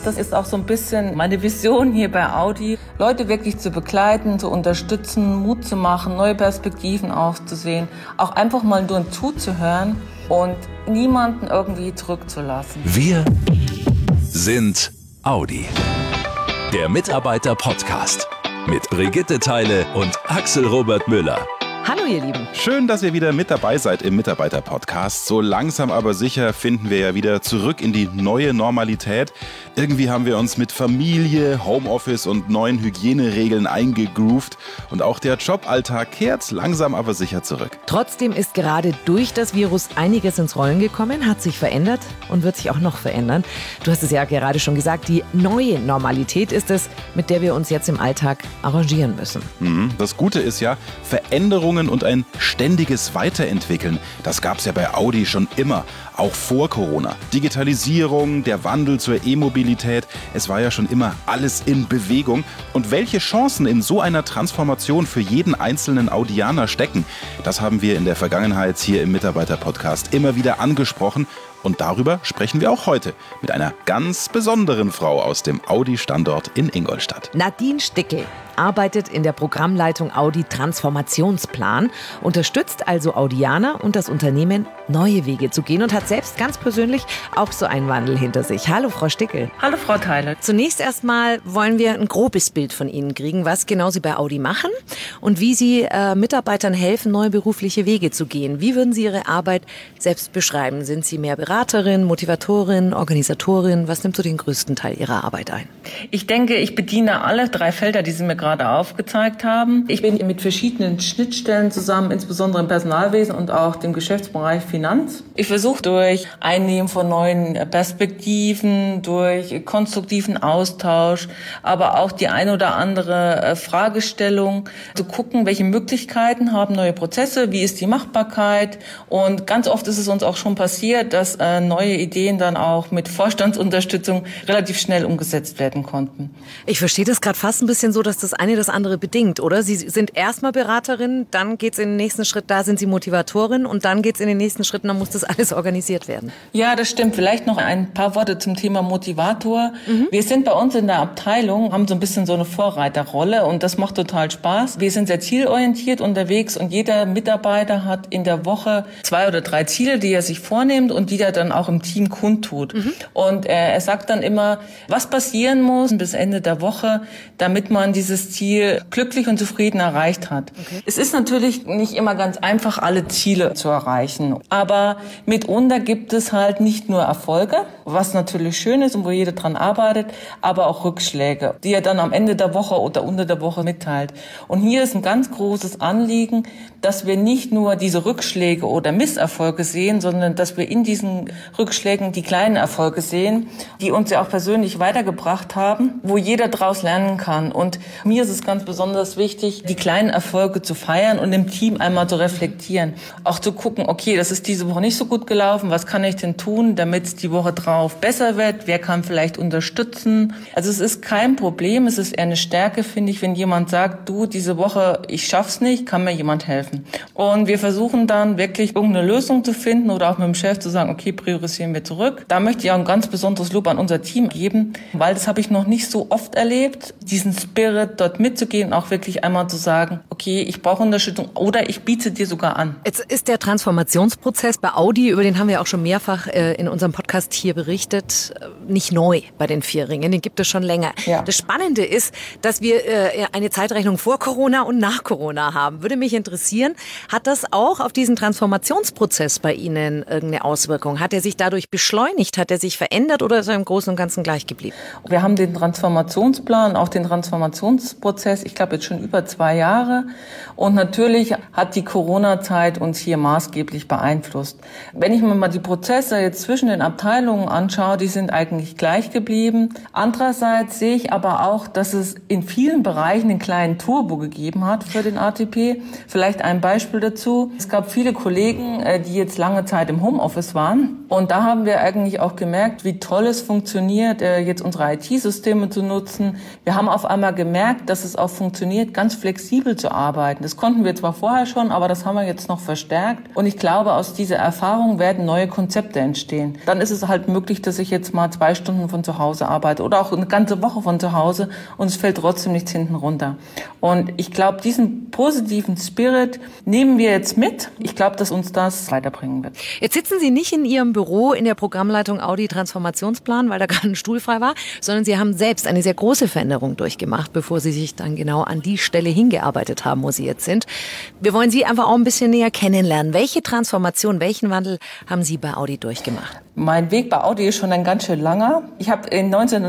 das ist auch so ein bisschen meine Vision hier bei Audi, Leute wirklich zu begleiten, zu unterstützen, Mut zu machen, neue Perspektiven aufzusehen, auch einfach mal nur zuzuhören und niemanden irgendwie zurückzulassen. Wir sind Audi. Der Mitarbeiter-Podcast mit Brigitte Theile und Axel Robert Müller. Hallo ihr Lieben. Schön, dass ihr wieder mit dabei seid im Mitarbeiter-Podcast. So langsam aber sicher finden wir ja wieder zurück in die neue Normalität. Irgendwie haben wir uns mit Familie, Homeoffice und neuen Hygieneregeln eingegroovt. Und auch der Joballtag kehrt langsam aber sicher zurück. Trotzdem ist gerade durch das Virus einiges ins Rollen gekommen, hat sich verändert und wird sich auch noch verändern. Du hast es ja gerade schon gesagt, die neue Normalität ist es, mit der wir uns jetzt im Alltag arrangieren müssen. Das Gute ist ja, Veränderungen und ein ständiges Weiterentwickeln, das gab es ja bei Audi schon immer, auch vor Corona. Digitalisierung, der Wandel zur E-Mobilität, es war ja schon immer alles in Bewegung. Und welche Chancen in so einer Transformation für jeden einzelnen Audianer stecken, das haben wir in der Vergangenheit hier im Mitarbeiter-Podcast immer wieder angesprochen. Und darüber sprechen wir auch heute mit einer ganz besonderen Frau aus dem Audi-Standort in Ingolstadt. Nadine Stickel arbeitet in der Programmleitung Audi Transformationsplan, unterstützt also Audianer und das Unternehmen, neue Wege zu gehen und hat selbst ganz persönlich auch so einen Wandel hinter sich. Hallo Frau Stickel. Hallo Frau Theile. Zunächst erstmal wollen wir ein grobes Bild von Ihnen kriegen, was genau Sie bei Audi machen und wie Sie Mitarbeitern helfen, neue berufliche Wege zu gehen. Wie würden Sie Ihre Arbeit selbst beschreiben? Sind Sie mehr Beraterin, Motivatorin, Organisatorin? Was nimmt so den größten Teil Ihrer Arbeit ein? Ich denke, ich bediene alle 3 Felder, die Sie mir gerade aufgezeigt haben. Ich bin mit verschiedenen Schnittstellen zusammen, insbesondere im Personalwesen und auch dem Geschäftsbereich Finanz. Ich versuche durch Einnehmen von neuen Perspektiven, durch konstruktiven Austausch, aber auch die ein oder andere Fragestellung zu gucken, welche Möglichkeiten haben neue Prozesse, wie ist die Machbarkeit. Und ganz oft ist es uns auch schon passiert, dass neue Ideen dann auch mit Vorstandsunterstützung relativ schnell umgesetzt werden konnten. Ich verstehe das gerade fast ein bisschen so, dass das eine das andere bedingt, oder? Sie sind erstmal Beraterin, dann geht's in den nächsten Schritt, da sind Sie Motivatorin und dann geht's in den nächsten Schritt, dann muss das alles organisiert werden. Ja, das stimmt. Vielleicht noch ein paar Worte zum Thema Motivator. Wir sind bei uns in der Abteilung, haben so ein bisschen so eine Vorreiterrolle und das macht total Spaß. Wir sind sehr zielorientiert unterwegs und jeder Mitarbeiter hat in der Woche 2 oder 3 Ziele, die er sich vornimmt und die er dann auch im Team kundtut. Und er sagt dann immer, was passieren muss bis Ende der Woche, damit man dieses Ziel glücklich und zufrieden erreicht hat. Okay. Es ist natürlich nicht immer ganz einfach, alle Ziele zu erreichen. Aber mitunter gibt es halt nicht nur Erfolge, was natürlich schön ist und wo jeder dran arbeitet, aber auch Rückschläge, die er dann am Ende der Woche oder unter der Woche mitteilt. Und hier ist ein ganz großes Anliegen, dass wir nicht nur diese Rückschläge oder Misserfolge sehen, sondern dass wir in diesen Rückschlägen die kleinen Erfolge sehen, die uns ja auch persönlich weitergebracht haben, wo jeder daraus lernen kann. Und mir ist es ganz besonders wichtig, die kleinen Erfolge zu feiern und im Team einmal zu reflektieren. Auch zu gucken, okay, das ist diese Woche nicht so gut gelaufen, was kann ich denn tun, damit es die Woche drauf besser wird, wer kann vielleicht unterstützen. Also es ist kein Problem, es ist eher eine Stärke, finde ich, wenn jemand sagt, du, diese Woche, ich schaff's nicht, kann mir jemand helfen. Und wir versuchen dann wirklich irgendeine Lösung zu finden oder auch mit dem Chef zu sagen, okay, priorisieren wir zurück. Da möchte ich auch ein ganz besonderes Lob an unser Team geben, weil das habe ich noch nicht so oft erlebt, diesen Spirit dort mitzugehen, auch wirklich einmal zu sagen, okay, ich brauche Unterstützung oder ich biete dir sogar an. Jetzt ist der Transformationsprozess bei Audi, über den haben wir auch schon mehrfach in unserem Podcast hier berichtet, nicht neu bei den 4 Ringen, den gibt es schon länger. Ja. Das Spannende ist, dass wir eine Zeitrechnung vor Corona und nach Corona haben. Würde mich interessieren, hat das auch auf diesen Transformationsprozess bei Ihnen irgendeine Auswirkung? Hat er sich dadurch beschleunigt? Hat er sich verändert oder ist er im Großen und Ganzen gleich geblieben? Wir haben den Transformationsplan, auch den Transformationsprozess, ich glaube jetzt schon über 2 Jahre. Und natürlich hat die Corona-Zeit uns hier maßgeblich beeinflusst. Wenn ich mir mal die Prozesse jetzt zwischen den Abteilungen anschaue, die sind eigentlich gleich geblieben. Andererseits sehe ich aber auch, dass es in vielen Bereichen einen kleinen Turbo gegeben hat für den ATP. Vielleicht ein Beispiel dazu. Es gab viele Kollegen, die jetzt lange Zeit im Homeoffice waren. Und da haben wir eigentlich auch gemerkt, wie toll es funktioniert, jetzt unsere IT-Systeme zu nutzen. Wir haben auf einmal gemerkt, gemerkt, dass es auch funktioniert, ganz flexibel zu arbeiten. Das konnten wir zwar vorher schon, aber das haben wir jetzt noch verstärkt. Und ich glaube, aus dieser Erfahrung werden neue Konzepte entstehen. Dann ist es halt möglich, dass ich jetzt mal 2 Stunden von zu Hause arbeite oder auch eine ganze Woche von zu Hause und es fällt trotzdem nichts hinten runter. Und ich glaube, diesen positiven Spirit nehmen wir jetzt mit. Ich glaube, dass uns das weiterbringen wird. Jetzt sitzen Sie nicht in Ihrem Büro in der Programmleitung Audi Transformationsplan, weil da gerade ein Stuhl frei war, sondern Sie haben selbst eine sehr große Veränderung durchgemacht, bevor Sie sich dann genau an die Stelle hingearbeitet haben, wo Sie jetzt sind. Wir wollen Sie einfach auch ein bisschen näher kennenlernen. Welche Transformation, welchen Wandel haben Sie bei Audi durchgemacht? Mein Weg bei Audi ist schon ein ganz schön langer. Ich habe in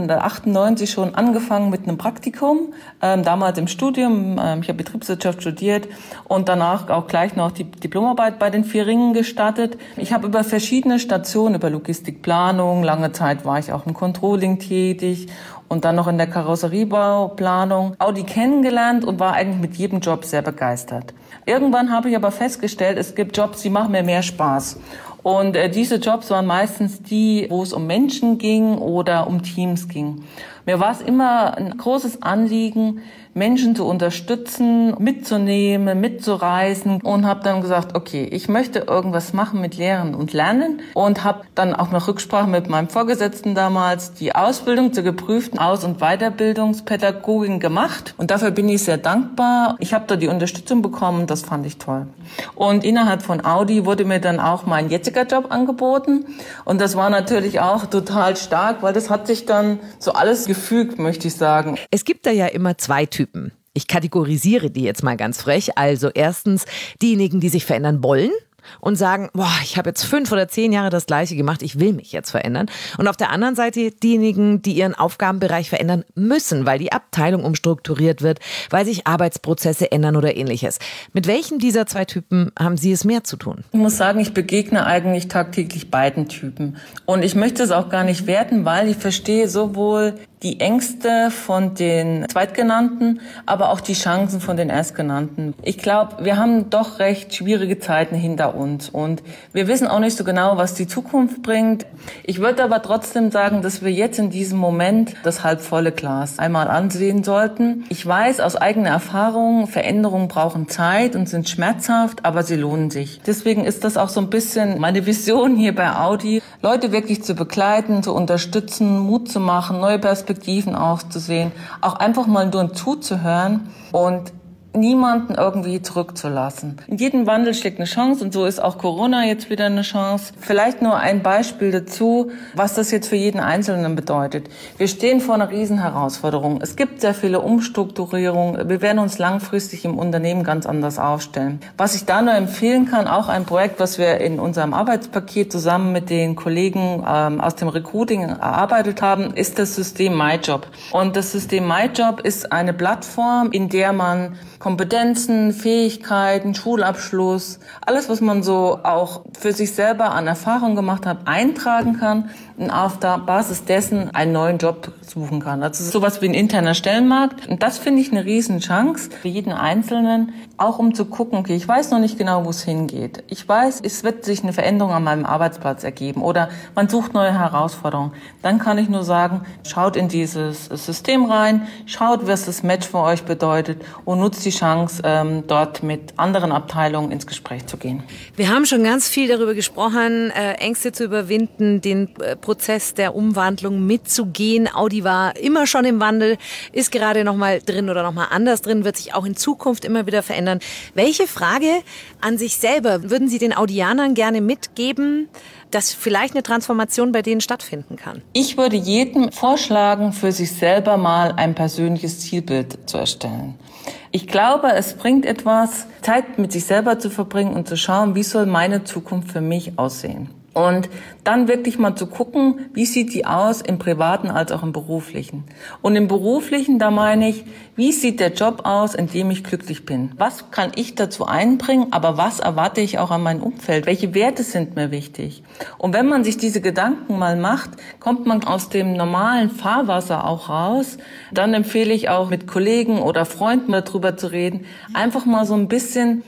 1998 schon angefangen mit einem Praktikum, damals im Studium. Ich habe Betriebswirtschaft studiert und danach auch gleich noch die Diplomarbeit bei den 4 Ringen gestartet. Ich habe über verschiedene Stationen, über Logistikplanung, lange Zeit war ich auch im Controlling tätig und dann noch in der Karosseriebauplanung Audi kennengelernt und war eigentlich mit jedem Job sehr begeistert. Irgendwann habe ich aber festgestellt, es gibt Jobs, die machen mir mehr Spaß. Und diese Jobs waren meistens die, wo es um Menschen ging oder um Teams ging. Mir war es immer ein großes Anliegen, Menschen zu unterstützen, mitzunehmen, mitzureisen und habe dann gesagt, okay, ich möchte irgendwas machen mit Lehren und Lernen und habe dann auch nach Rücksprache mit meinem Vorgesetzten damals die Ausbildung zur geprüften Aus- und Weiterbildungspädagogin gemacht und dafür bin ich sehr dankbar. Ich habe da die Unterstützung bekommen, das fand ich toll. Und innerhalb von Audi wurde mir dann auch mein jetziger Job angeboten und das war natürlich auch total stark, weil das hat sich dann so alles gefügt, möchte ich sagen. Es gibt da ja immer 2 Typen. Ich kategorisiere die jetzt mal ganz frech. Also erstens diejenigen, die sich verändern wollen und sagen, boah, ich habe jetzt 5 oder 10 Jahre das Gleiche gemacht, ich will mich jetzt verändern. Und auf der anderen Seite diejenigen, die ihren Aufgabenbereich verändern müssen, weil die Abteilung umstrukturiert wird, weil sich Arbeitsprozesse ändern oder ähnliches. Mit welchem dieser 2 Typen haben Sie es mehr zu tun? Ich muss sagen, ich begegne eigentlich tagtäglich beiden Typen. Und ich möchte es auch gar nicht werten, weil ich verstehe sowohl die Ängste von den Zweitgenannten, aber auch die Chancen von den Erstgenannten. Ich glaube, wir haben doch recht schwierige Zeiten hinter uns und wir wissen auch nicht so genau, was die Zukunft bringt. Ich würde aber trotzdem sagen, dass wir jetzt in diesem Moment das halbvolle Glas einmal ansehen sollten. Ich weiß aus eigener Erfahrung, Veränderungen brauchen Zeit und sind schmerzhaft, aber sie lohnen sich. Deswegen ist das auch so ein bisschen meine Vision hier bei Audi, Leute wirklich zu begleiten, zu unterstützen, Mut zu machen, neue Perspektiven aufzusehen, auch einfach mal nur zuzuhören und niemanden irgendwie zurückzulassen. In jedem Wandel steckt eine Chance und so ist auch Corona jetzt wieder eine Chance. Vielleicht nur ein Beispiel dazu, was das jetzt für jeden Einzelnen bedeutet. Wir stehen vor einer riesen Herausforderung. Es gibt sehr viele Umstrukturierungen. Wir werden uns langfristig im Unternehmen ganz anders aufstellen. Was ich da nur empfehlen kann, auch ein Projekt, was wir in unserem Arbeitspaket zusammen mit den Kollegen aus dem Recruiting erarbeitet haben, ist das System MyJob. Und das System MyJob ist eine Plattform, in der man Kompetenzen, Fähigkeiten, Schulabschluss, alles, was man so auch für sich selber an Erfahrung gemacht hat, eintragen kann und auf der Basis dessen einen neuen Job suchen kann. Das ist sowas wie ein interner Stellenmarkt. Und das finde ich eine riesen Chance für jeden Einzelnen, auch um zu gucken, okay, ich weiß noch nicht genau, wo es hingeht. Ich weiß, es wird sich eine Veränderung an meinem Arbeitsplatz ergeben oder man sucht neue Herausforderungen. Dann kann ich nur sagen, schaut in dieses System rein, schaut, was das Match für euch bedeutet und nutzt die Chance, dort mit anderen Abteilungen ins Gespräch zu gehen. Wir haben schon ganz viel darüber gesprochen, Ängste zu überwinden, den Prozess der Umwandlung mitzugehen. Audi war immer schon im Wandel, ist gerade noch mal drin oder noch mal anders drin, wird sich auch in Zukunft immer wieder verändern. Welche Frage an sich selber würden Sie den Audianern gerne mitgeben, dass vielleicht eine Transformation bei denen stattfinden kann? Ich würde jedem vorschlagen, für sich selber mal ein persönliches Zielbild zu erstellen. Ich glaube, es bringt etwas, Zeit mit sich selber zu verbringen und zu schauen, wie soll meine Zukunft für mich aussehen. Und dann wirklich mal zu gucken, wie sieht die aus im Privaten als auch im Beruflichen. Und im Beruflichen, da meine ich, wie sieht der Job aus, in dem ich glücklich bin? Was kann ich dazu einbringen, aber was erwarte ich auch an mein Umfeld? Welche Werte sind mir wichtig? Und wenn man sich diese Gedanken mal macht, kommt man aus dem normalen Fahrwasser auch raus. Dann empfehle ich auch mit Kollegen oder Freunden darüber zu reden, einfach mal so ein bisschen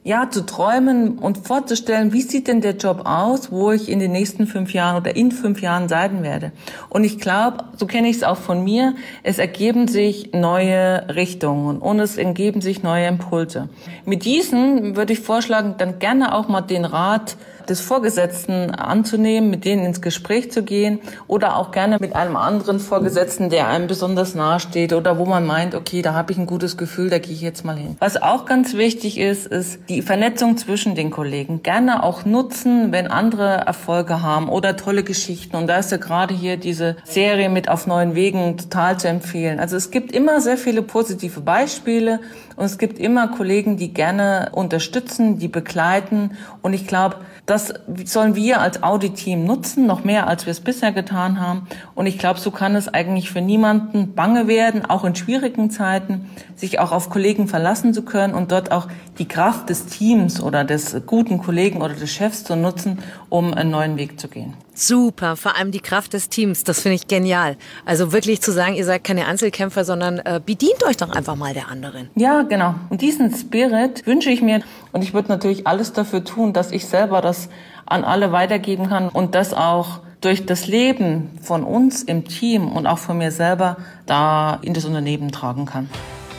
zu träumen und vorzustellen, wie sieht denn der Job aus, wo ich in den nächsten 5 Jahren oder in 5 Jahren sein werde. Und ich glaube, so kenne ich es auch von mir, es ergeben sich neue Richtungen und es ergeben sich neue Impulse. Mit diesen würde ich vorschlagen, dann gerne auch mal den Rat des Vorgesetzten anzunehmen, mit denen ins Gespräch zu gehen oder auch gerne mit einem anderen Vorgesetzten, der einem besonders nahe steht oder wo man meint, okay, da habe ich ein gutes Gefühl, da gehe ich jetzt mal hin. Was auch ganz wichtig ist die Vernetzung zwischen den Kollegen. Gerne auch nutzen, wenn andere Erfolge haben oder tolle Geschichten. Und da ist ja gerade hier diese Serie mit Auf neuen Wegen total zu empfehlen. Also es gibt immer sehr viele positive Beispiele und es gibt immer Kollegen, die gerne unterstützen, die begleiten. Und ich glaube, das sollen wir als Audi-Team nutzen, noch mehr, als wir es bisher getan haben. Und ich glaube, so kann es eigentlich für niemanden bange werden, auch in schwierigen Zeiten, sich auch auf Kollegen verlassen zu können und dort auch die Kraft des Teams oder des guten Kollegen oder des Chefs zu nutzen, um einen neuen Weg zu gehen. Super, vor allem die Kraft des Teams, das finde ich genial. Also wirklich zu sagen, ihr seid keine Einzelkämpfer, sondern bedient euch doch einfach mal der anderen. Ja, genau. Und diesen Spirit wünsche ich mir und ich würde natürlich alles dafür tun, dass ich selber das an alle weitergeben kann und das auch durch das Leben von uns im Team und auch von mir selber da in das Unternehmen tragen kann.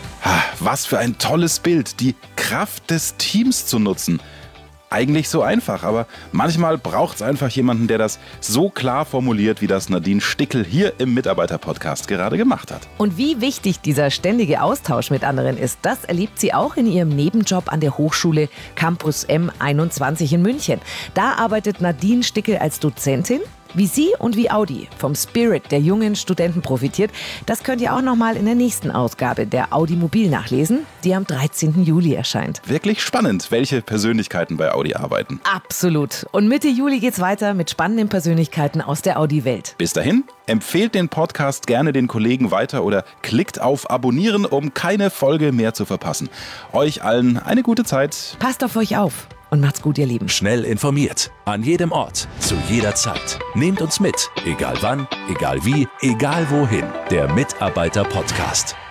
Was für ein tolles Bild, die Kraft des Teams zu nutzen. Eigentlich so einfach, aber manchmal braucht es einfach jemanden, der das so klar formuliert, wie das Nadine Stickel hier im Mitarbeiter-Podcast gerade gemacht hat. Und wie wichtig dieser ständige Austausch mit anderen ist, das erlebt sie auch in ihrem Nebenjob an der Hochschule Campus M21 in München. Da arbeitet Nadine Stickel als Dozentin. Wie sie und wie Audi vom Spirit der jungen Studenten profitiert, das könnt ihr auch nochmal in der nächsten Ausgabe der Audi Mobil nachlesen, die am 13. Juli erscheint. Wirklich spannend, welche Persönlichkeiten bei Audi arbeiten. Absolut. Und Mitte Juli geht's weiter mit spannenden Persönlichkeiten aus der Audi-Welt. Bis dahin, empfehlt den Podcast gerne den Kollegen weiter oder klickt auf Abonnieren, um keine Folge mehr zu verpassen. Euch allen eine gute Zeit. Passt auf euch auf. Und macht's gut, ihr Lieben. Schnell informiert, an jedem Ort, zu jeder Zeit. Nehmt uns mit, egal wann, egal wie, egal wohin. Der Mitarbeiter-Podcast.